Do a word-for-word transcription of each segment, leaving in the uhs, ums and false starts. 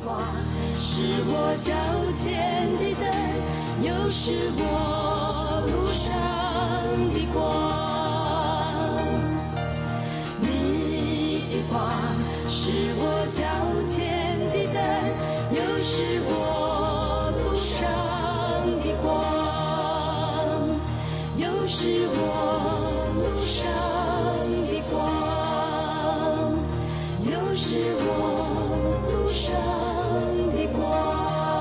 光，是我脚前的灯，又是我路上的光。你的光是我脚前的灯，又是我路上的光，又是我路上的光，又是我路上的光。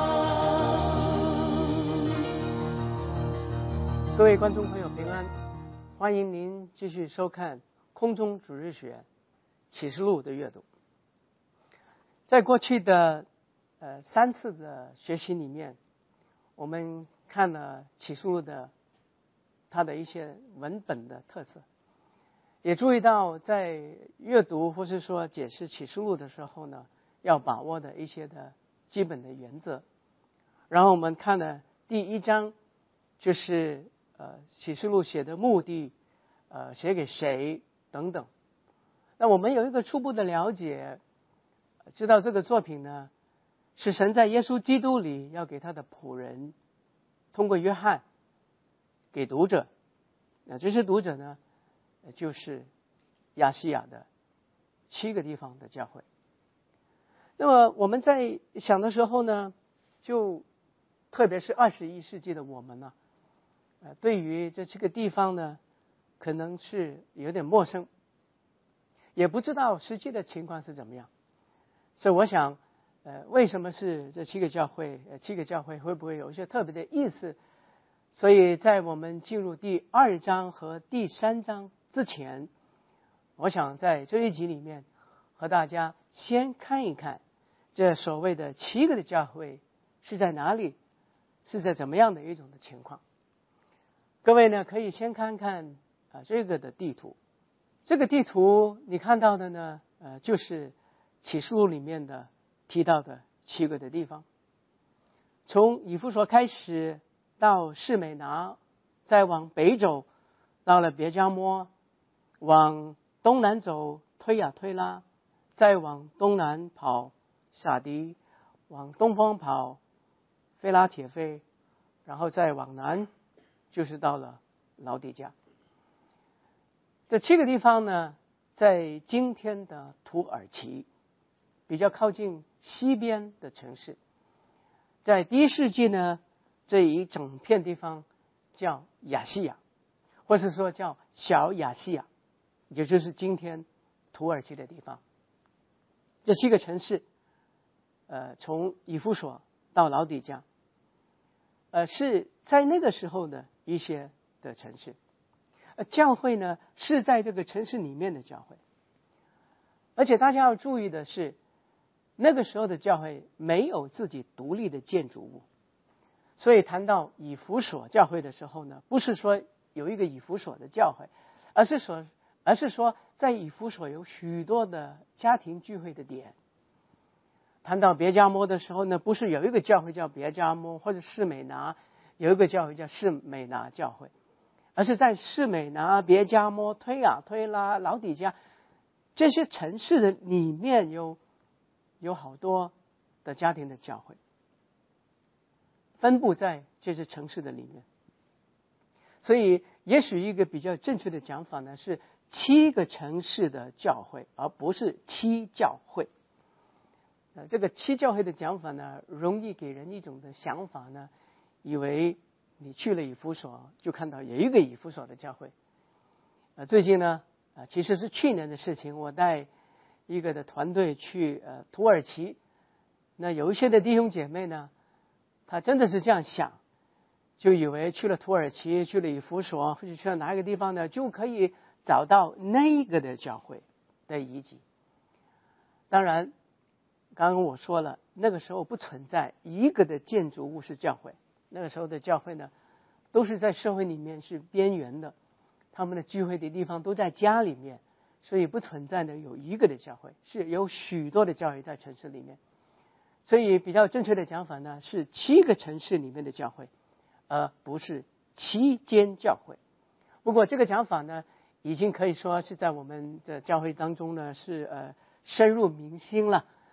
各位观众朋友平安，欢迎您继续收看空中主日学启示录的阅读。在过去的呃三次的学习里面，我们看了启示录的它的一些文本的特色，也注意到在阅读或是说解释启示录的时候呢，要把握的一些的基本的原则。然后我们看了第一章，就是呃启示录写的目的，呃写给谁等等。那我们有一个初步的了解，知道这个作品呢是神在耶稣基督里要给他的仆人，通过约翰给读者。那这些读者呢，就是亚细亚的七个地方的教会。那么我们在想的时候呢，就特别是二十一世纪的我们呢，呃，对于这七个地方呢，可能是有点陌生，也不知道实际的情况是怎么样。所以我想，呃，为什么是这七个教会？呃，七个教会会不会有一些特别的意思？所以在我们进入第二章和第三章之前，我想在这一集里面和大家先看一看这所谓的七个的教会是在哪里，是在怎么样的一种的情况。各位呢，可以先看看啊这个的地图。这个地图你看到的呢，呃，就是启示录里面的提到的七个的地方。从以弗所开始，到士美拿，再往北走，到了别迦摩，往东南走，推雅推拉，再往东南跑，撒迪，往东方跑，菲拉铁菲，然后再往南，就是到了老底嘉。这七个地方呢，在今天的土耳其，比较靠近西边的城市。在第一世纪呢，这一整片地方叫亚细亚，或是说叫小亚细亚，也就是今天土耳其的地方。这七个城市，呃，从以弗所到老底嘉，呃，是在那个时候的一些的城市。呃，教会呢是在这个城市里面的教会，而且大家要注意的是，那个时候的教会没有自己独立的建筑物。所以谈到以弗所教会的时候呢，不是说有一个以弗所的教会，而是说而是说在以弗所有许多的家庭聚会的点。谈到别迦摩的时候呢，不是有一个教会叫别迦摩，或者士美拿有一个教会叫士美拿教会，而是在士美拿、别迦摩、推雅推拉、老底嘉这些城市的里面有有好多的家庭的教会，分布在这些城市的里面。所以也许一个比较正确的讲法呢，是七个城市的教会，而不是七教会。呃，这个七教会的讲法呢，容易给人一种的想法呢，以为你去了以弗所就看到有一个以弗所的教会。呃，最近呢，呃，其实是去年的事情，我带一个的团队去呃土耳其，那有一些的弟兄姐妹呢，他真的是这样想，就以为去了土耳其，去了以弗所，或者去了哪一个地方呢，就可以找到那个的教会的遗迹。当然，刚刚我说了，那个时候不存在一个的建筑物是教会，那个时候的教会呢，都是在社会里面是边缘的，他们的聚会的地方都在家里面，所以不存在呢有一个的教会，是有许多的教会在城市里面。所以比较正确的讲法呢，是七个城市里面的教会，而不是七间教会。不过这个讲法呢，已经可以说是在我们的教会当中呢是呃深入民心了。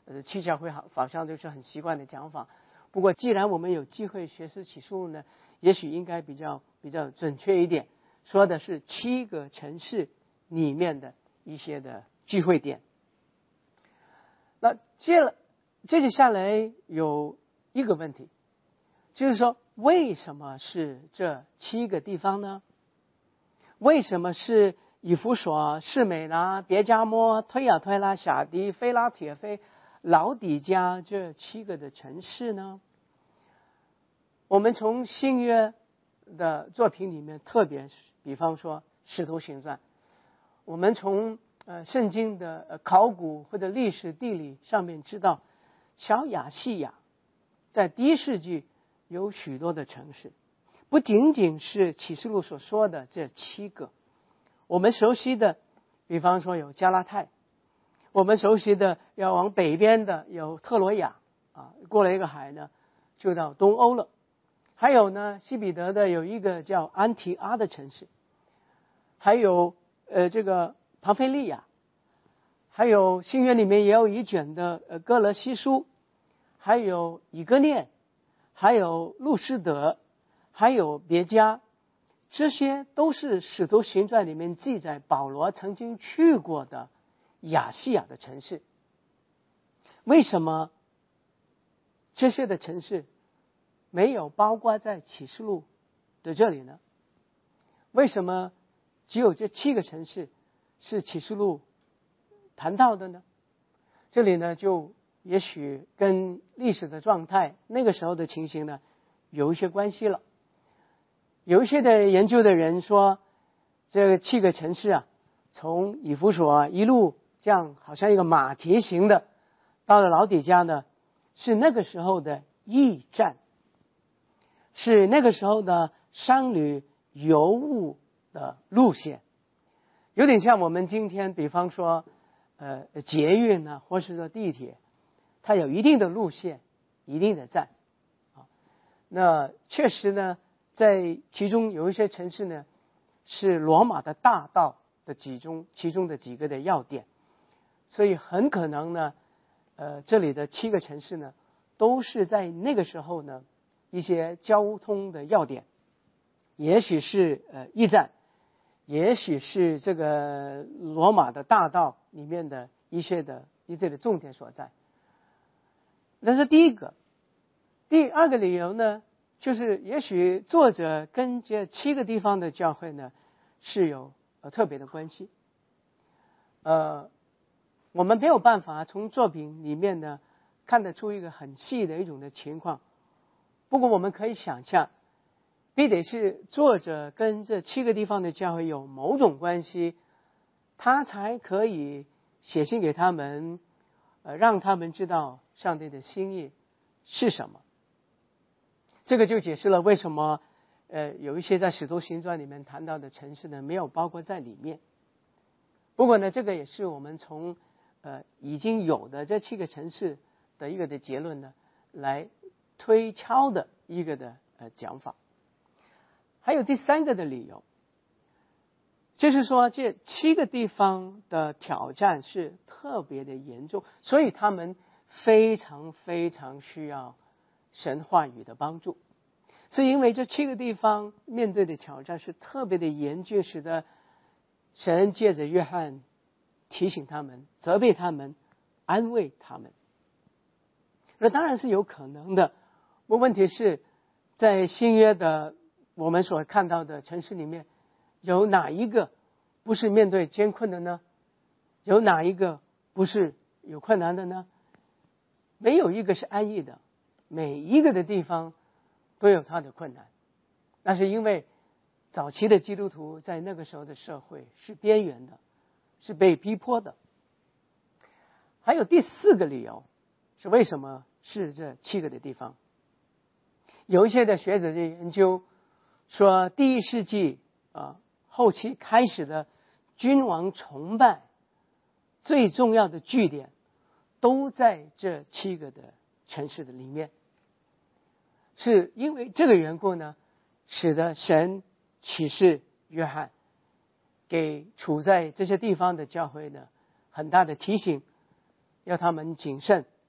呃，七教会好好像都是很习惯的讲法。不过，既然我们有机会学习启示录呢，也许应该比较比较准确一点，说的是七个城市里面的一些的聚会点。那接了接着下来有一个问题，就是说为什么是这七个地方呢？为什么是以弗所、士美拿、别迦摩、推亚推拉、撒狄、非拉铁非、老底嘉这七个的城市呢？我们从新约的作品里面，特别比方说《使徒行传》，我们从呃圣经的呃考古或者历史地理上面知道，小亚细亚在第一世纪有许多的城市，不仅仅是启示录所说的这七个，我们熟悉的，比方说有加拉太，我们熟悉的要往北边的有特罗亚啊，过了一个海呢，就到东欧了。还有呢，西彼得的有一个叫安提阿的城市，还有呃这个庞菲利亚，还有新约里面也有一卷的呃哥罗西书，还有以哥念，还有路斯德，还有别迦，这些都是使徒行传里面记载保罗曾经去过的亚细亚的城市。为什么这些的城市没有包括在启示录的这里呢？为什么只有这七个城市是启示录谈到的呢？这里呢，就也许跟历史的状态那个时候的情形呢有一些关系了。有一些的研究的人说，这个七个城市啊，从以弗所一路这样好像一个马蹄形的到了老底嘉呢，是那个时候的驿站，是那个时候的商旅邮物的路线，有点像我们今天比方说呃捷运呢，或是说地铁，它有一定的路线，一定的站啊。那确实呢，在其中有一些城市呢，是罗马的大道的其中其中的几个的要点，所以很可能呢，呃，这里的七个城市呢，都是在那个时候呢一些交通的要点，也许是呃驿站，也许是这个罗马的大道里面的一些的一些的重点所在。这是第一个。第二个理由呢，就是也许作者跟这七个地方的教会呢是有呃特别的关系。呃，我们没有办法从作品里面呢看得出一个很细的一种的情况，不过我们可以想象，必得是作者跟这七个地方的教会有某种关系，他才可以写信给他们，呃，让他们知道上帝的心意是什么。这个就解释了为什么呃有一些在使徒行传里面谈到的城市呢没有包括在里面。不过呢，这个也是我们从呃已经有的这七个城市的一个的结论呢来推敲的一个的呃讲法。还有第三个的理由，就是说这七个地方的挑战是特别的严重，所以他们非常非常需要神话语的帮助。是因为这七个地方面对的挑战是特别的严峻，使得神借着约翰提醒他们、责备他们、安慰他们。那当然是有可能的，不过问题是在新约的我们所看到的城市里面，有哪一个不是面对艰困的呢？有哪一个不是有困难的呢？没有一个是安逸的，每一个的地方都有它的困难。那是因为早期的基督徒在那个时候的社会是边缘的，是被逼迫的。还有第四个理由是为什么是这七个的地方。有一些的学者的研究说，第一世纪啊后期开始的君王崇拜最重要的据点都在这七个的城市的里面。是因为这个缘故呢，使得神启示约翰，给处在这些地方的教会呢很大的提醒，要他们谨慎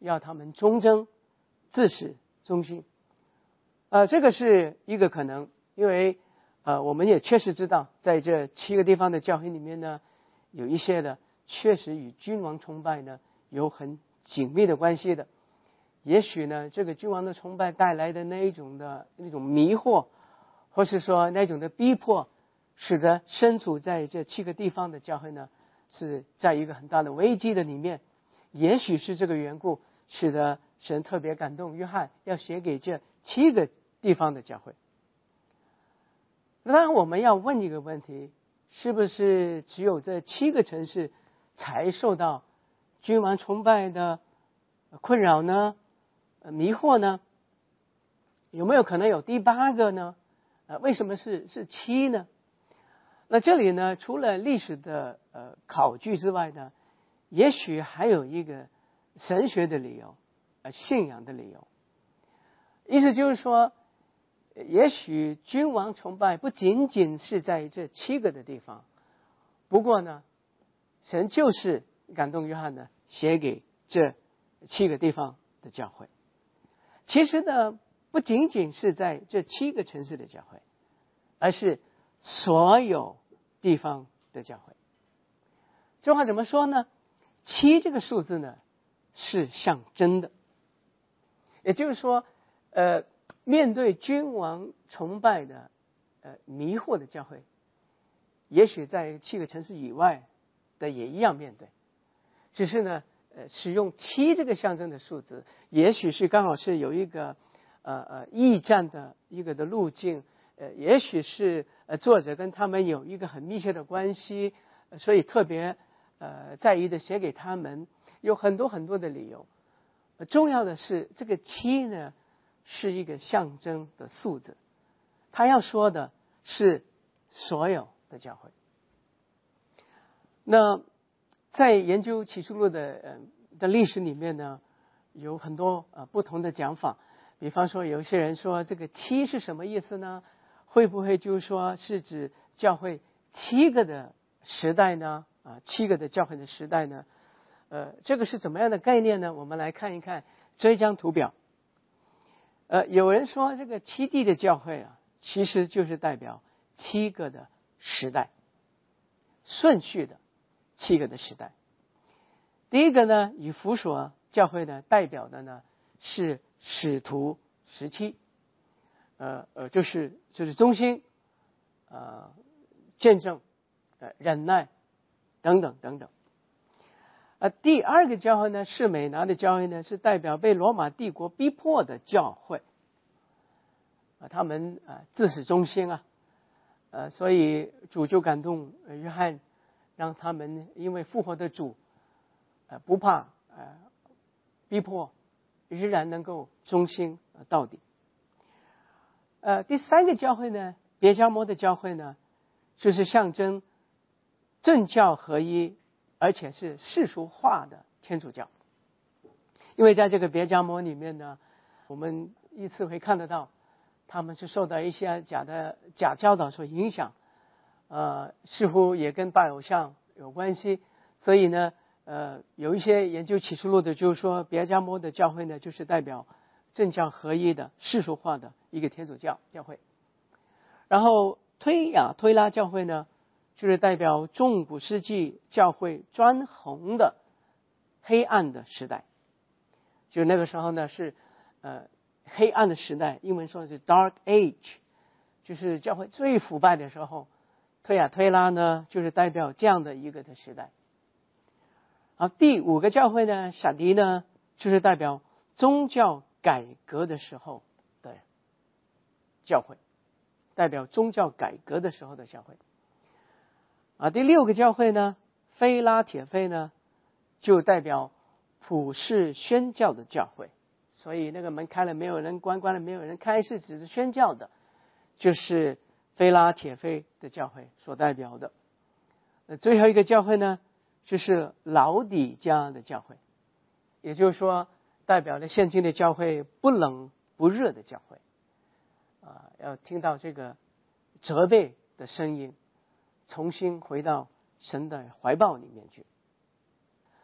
要他们忠贞、自始、忠心。呃，这个是一个可能，因为呃，我们也确实知道，在这七个地方的教会里面呢，有一些的确实与君王崇拜呢有很紧密的关系的。也许呢，这个君王的崇拜带来的那一种的那种迷惑，或是说那种的逼迫，使得身处在这七个地方的教会呢，是在一个很大的危机的里面。也许是这个缘故，使得神特别感动约翰要写给这七个地方的教会。当然，我们要问一个问题：是不是只有这七个城市才受到君王崇拜的困扰呢？迷惑呢？有没有可能有第八个呢？呃，为什么是是七呢？那这里呢，除了历史的呃考据之外呢，也许还有一个神学的理由，呃，信仰的理由。意思就是说，也许君王崇拜不仅仅是在这七个的地方，不过呢，神就是感动约翰呢，写给这七个地方的教会。其实呢，不仅仅是在这七个城市的教会，而是所有地方的教会。这话怎么说呢？七这个数字呢，是象征的，也就是说，呃，面对君王崇拜的呃迷惑的教会，也许在七个城市以外的也一样面对，只是呢，呃，使用七这个象征的数字，也许是刚好是有一个呃呃驿站的一个的路径，呃，也许是呃作者跟他们有一个很密切的关系，呃、所以特别呃在意的写给他们，有很多很多的理由。呃、重要的是这个七呢是一个象征的数字，他要说的是所有的教会。那在研究启示录的呃的历史里面呢，有很多呃不同的讲法。比方说，有些人说这个七是什么意思呢？会不会就是说是指教会七个的时代呢？啊，七个的教会的时代呢？呃，这个是怎么样的概念呢？我们来看一看这张图表。呃，有人说这个七地的教会啊，其实就是代表七个的时代，顺序的七个的时代。第一个呢，以弗所教会呢代表的呢是使徒时期，呃呃，就是就是忠心，呃，见证，呃，忍耐，等等等等。呃，第二个教会呢，是美拿的教会呢，是代表被罗马帝国逼迫的教会，啊，他们啊、呃、自始忠心啊，呃，所以主就感动呃约翰，让他们因为复活的主，呃，不怕呃逼迫，仍然能够忠心到底。呃，第三个教会呢，别迦摩的教会呢，就是象征政教合一，而且是世俗化的天主教。因为在这个别迦摩里面呢，我们依次会看得到，他们是受到一些假的假教导所影响，呃，似乎也跟拜偶像有关系。所以呢，呃，有一些研究启示录的，就是说别迦摩的教会呢，就是代表政教合一的世俗化的一个天主教教会。然后推雅推拉教会呢，就是代表中古世纪教会专红的黑暗的时代，就那个时候呢是呃黑暗的时代，英文说的是 Dark Age， 就是教会最腐败的时候。推雅推拉呢，就是代表这样的一个的时代。好，第五个教会呢，撒狄呢，就是代表宗教改革的时候的教会，代表宗教改革的时候的教会。啊，第六个教会呢，菲拉铁菲呢，就代表普世宣教的教会。所以那个门开了没有人关，关了没有人开，是只是宣教的，就是菲拉铁菲的教会所代表的。呃，最后一个教会呢，就是老底嘉的教会，也就是说代表了现今的教会不冷不热的教会。啊、呃，要听到这个责备的声音，重新回到神的怀抱里面去。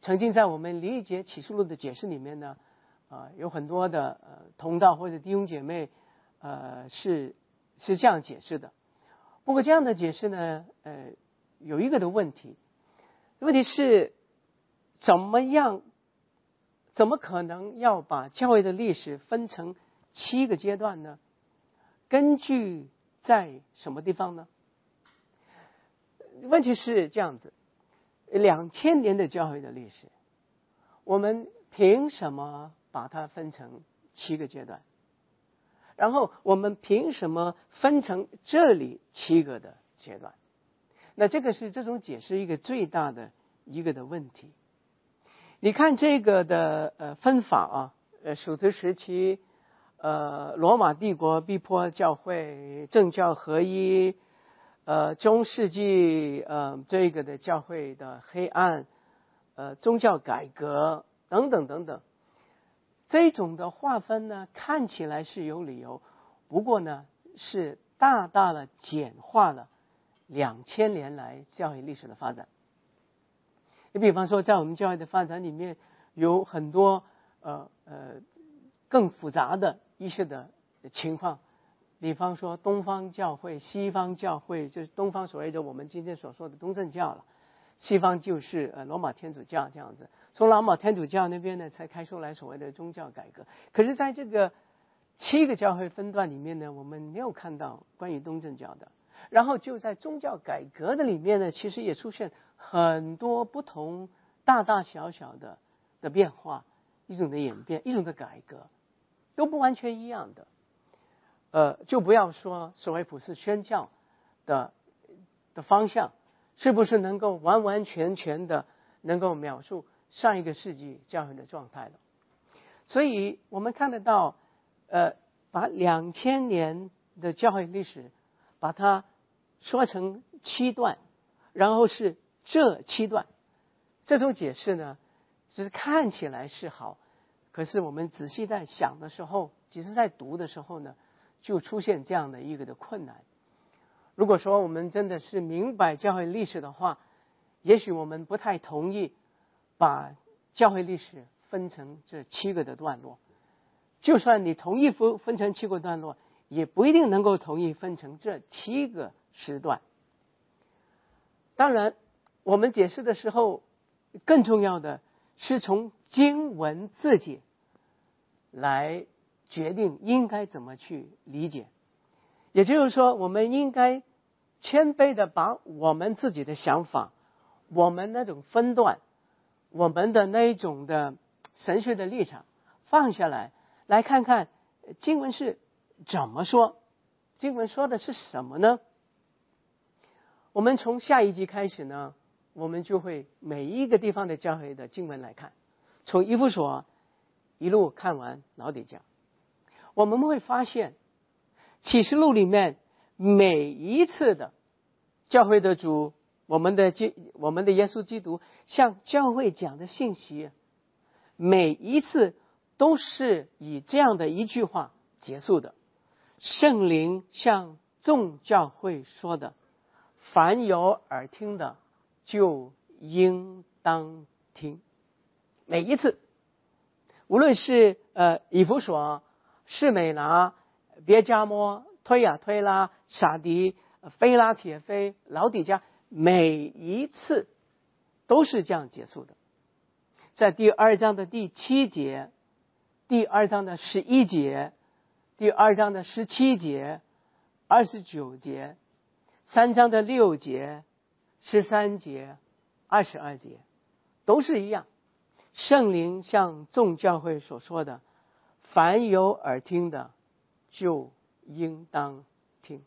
曾经在我们理解启示录的解释里面呢，呃，有很多的呃同道或者弟兄姐妹，呃，是是这样解释的。不过这样的解释呢，呃，有一个的问题，问题是怎么样，怎么可能要把教会的历史分成七个阶段呢？根据在什么地方呢？问题是这样子，两千年的教会的历史，我们凭什么把它分成七个阶段？然后我们凭什么分成这里七个的阶段？那这个是这种解释一个最大的一个的问题。你看这个的呃分法啊，呃属徒时期，呃罗马帝国逼迫教会，政教合一，呃中世纪呃这个的教会的黑暗，呃宗教改革等等等等。这种的划分呢，看起来是有理由，不过呢，是大大的简化了两千年来教会历史的发展。你比方说，在我们教会的发展里面，有很多呃呃更复杂的一些的情况，比方说东方教会、西方教会，就是东方所谓的我们今天所说的东正教了。西方就是呃罗马天主教这样子，从罗马天主教那边呢才开出来所谓的宗教改革。可是在这个七个教会分段里面呢，我们没有看到关于东正教的。然后就在宗教改革的里面呢，其实也出现很多不同大大小小的的变化，一种的演变，一种的改革，都不完全一样的。呃，就不要说所谓普世宣教的的方向。是不是能够完完全全的能够描述上一个世纪教会的状态了？所以我们看得到，呃，把两千年的教会历史，把它说成七段，然后是这七段，这种解释呢，只是看起来是好，可是我们仔细在想的时候，其实在读的时候呢，就出现这样的一个的困难。如果说我们真的是明白教会历史的话，也许我们不太同意把教会历史分成这七个的段落。就算你同意分分成七个段落，也不一定能够同意分成这七个时段。当然，我们解释的时候，更重要的是从经文自己来决定应该怎么去理解。也就是说，我们应该谦卑的把我们自己的想法，我们那种分段，我们的那一种的神学的立场放下来，来看看经文是怎么说，经文说的是什么呢？我们从下一集开始呢，我们就会每一个地方的教会的经文来看，从以弗所一路看完老底嘉，我们会发现启示录里面每一次的教会的主，我们的我们的耶稣基督向教会讲的信息，每一次都是以这样的一句话结束的：圣灵向众教会说的，凡有耳听的就应当听。每一次，无论是呃以弗所、士美拿、别迦摩、推雅推拉、撒迪、菲拉铁菲、老底嘉，每一次都是这样结束的。在第二章的第七节、第二章的十一节、第二章的十七节、二十九节、三章的六节、十三节、二十二节，都是一样。圣灵向众教会所说的，凡有耳听的就应当听。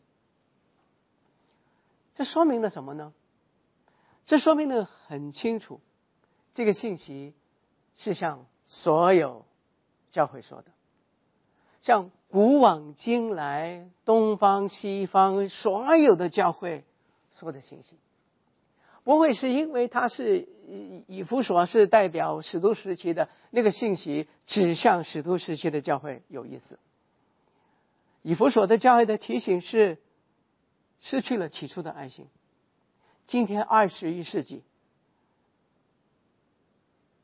这说明了什么呢？这说明了很清楚，这个信息是向所有教会说的，向古往今来东方西方所有的教会说的信息。不会是因为它是以弗所是代表使徒时期的那个信息，指向使徒时期的教会有意思。以弗所的教会的提醒是失去了起初的爱心。今天二十一世纪，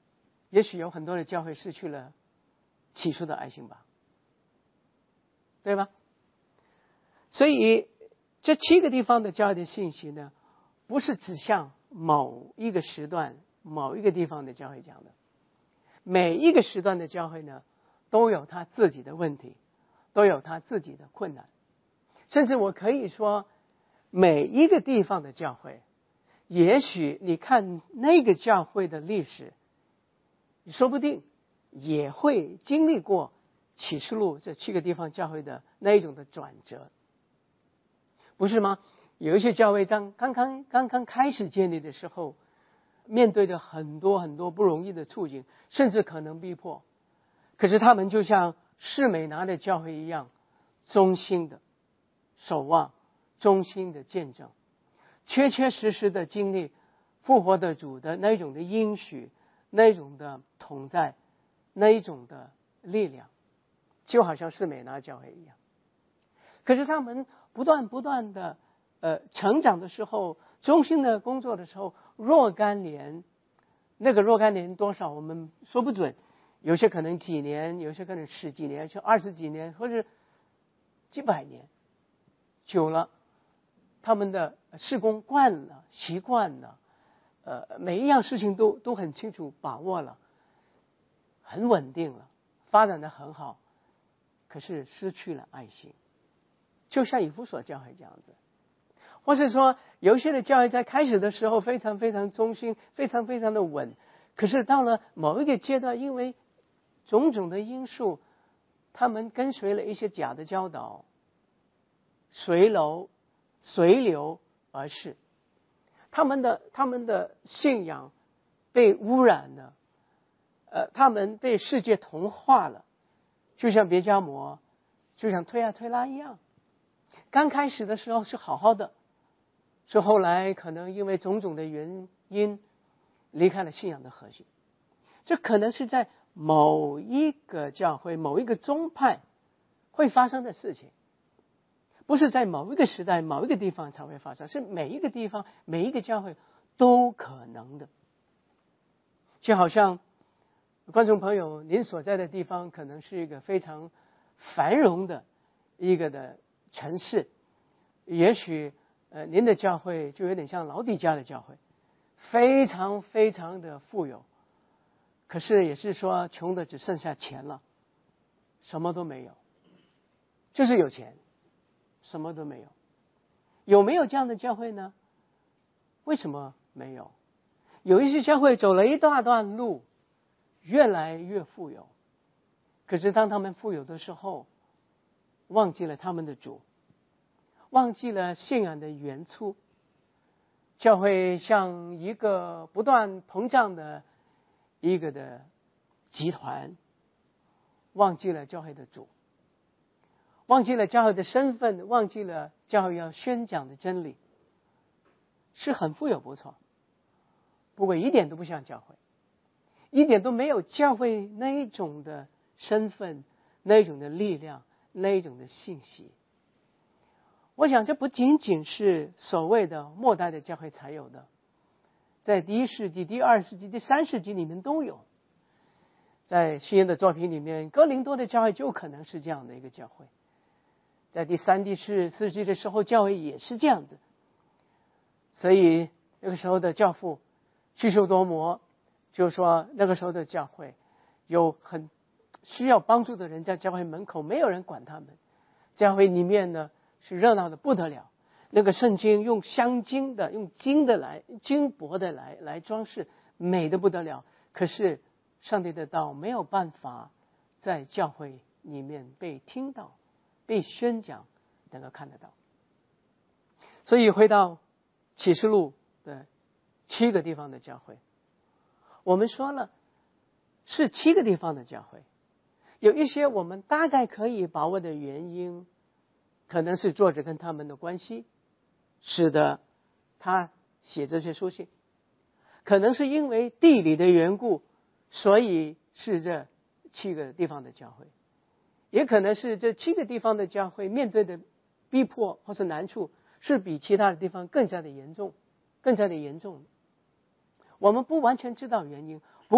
也许有很多的教会失去了起初的爱心吧，对吧？所以这七个地方的教会的信息呢，不是指向某一个时段某一个地方的教会讲的。每一个时段的教会呢，都有他自己的问题，都有他自己的困难，甚至我可以说，每一个地方的教会，也许你看那个教会的历史，说不定也会经历过启示录这七个地方教会的那一种的转折，不是吗？有一些教会刚刚刚刚刚开始建立的时候，面对着很多很多不容易的处境，甚至可能逼迫，可是他们就像士美拿的教会一样，忠心的守望，忠心的见证，确确实实的经历复活的主的那一种的应许，那一种的同在，那一种的力量，就好像士美拿教会一样。可是他们不断不断的呃成长的时候，忠心的工作的时候，若干年，那个若干年多少我们说不准，有些可能几年，有些可能十几年，就二十几年，或者几百年，久了，他们的事工惯了，习惯了，呃，每一样事情都都很清楚把握了，很稳定了，发展的很好，可是失去了爱心，就像以弗所教会这样子。或是说有一些的教会在开始的时候非常非常忠心，非常非常的稳，可是到了某一个阶段，因为种种的因素，他们跟随了一些假的教导，随流随流而逝，他们的他们的信仰被污染了，呃，他们被世界同化了，就像别迦摩，就像推啊推拉一样。刚开始的时候是好好的，是后来可能因为种种的原因离开了信仰的核心。这可能是在某一个教会某一个宗派会发生的事情，不是在某一个时代某一个地方才会发生，是每一个地方每一个教会都可能的。就好像观众朋友，您所在的地方可能是一个非常繁荣的一个的城市，也许呃您的教会就有点像老底嘉的教会，非常非常的富有，可是也是说穷的只剩下钱了，什么都没有，就是有钱，什么都没有。有没有这样的教会呢？为什么没有？有一些教会走了一大段路，越来越富有，可是当他们富有的时候，忘记了他们的主，忘记了信仰的原初，教会像一个不断膨胀的一个的集团，忘记了教会的主，忘记了教会的身份，忘记了教会要宣讲的真理，是很富有不错，不过一点都不像教会，一点都没有教会那一种的身份，那一种的力量，那一种的信息。我想这不仅仅是所谓的末代的教会才有的，在第一世纪、第二世纪、第三世纪里面都有。在新约的作品里面，哥林多的教会就可能是这样的一个教会，在第三、第四世纪的时候，教会也是这样子。所以那个时候的教父叙修多摩就说，那个时候的教会有很需要帮助的人在教会门口，没有人管他们，教会里面呢是热闹的不得了，那个圣经用镶金的用金的来金箔的来来装饰，美的不得了，可是上帝的道没有办法在教会里面被听到，被宣讲，能够看得到。所以回到启示录的七个地方的教会，我们说了是七个地方的教会，有一些我们大概可以把握的原因，可能是作者跟他们的关系使得他写这些书信，可能是因为地理的缘故，所以是这七个地方的教会，也可能是这七个地方的教会面对的逼迫或是难处是比其他的地方更加的严重更加的严重。我们不完全知道原因，不过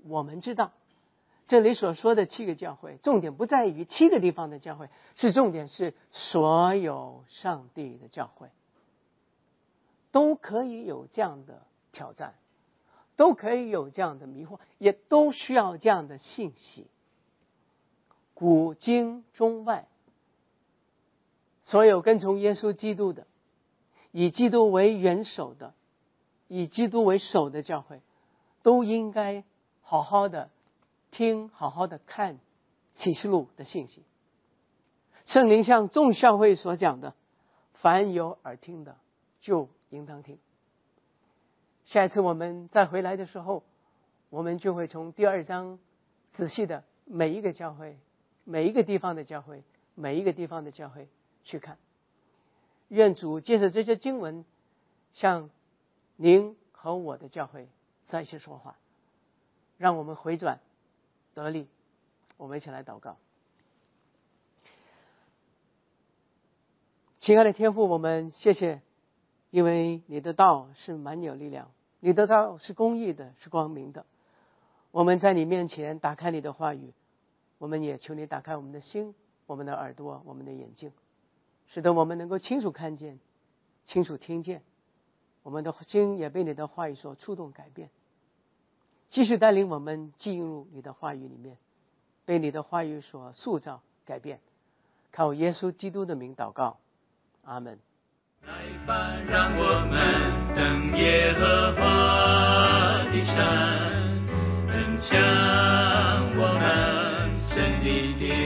我们知道，这里所说的七个教会，重点不在于七个地方的教会，是重点是所有上帝的教会，都可以有这样的挑战，都可以有这样的迷惑，也都需要这样的信息。古今中外，所有跟从耶稣基督的，以基督为元首的，以基督为首的教会，都应该好好的听，好好的看启示录的信息。圣灵像众教会所讲的，凡有耳听的就应当听。下一次我们再回来的时候，我们就会从第二章仔细的每一个教会，每一个地方的教会，每一个地方的教会去看。愿主借着这些经文向您和我的教会再一次说话，让我们回转得力。我们一起来祷告。亲爱的天父，我们谢谢，因为你的道是蛮有力量，你的道是公义的，是光明的。我们在你面前打开你的话语，我们也求你打开我们的心，我们的耳朵，我们的眼睛，使得我们能够清楚看见，清楚听见，我们的心也被你的话语所触动改变。继续带领我们进入你的话语里面，被你的话语所塑造改变。靠耶稣基督的名祷告，阿们。 来吧，让我们登耶和华的山，分享我们胜利的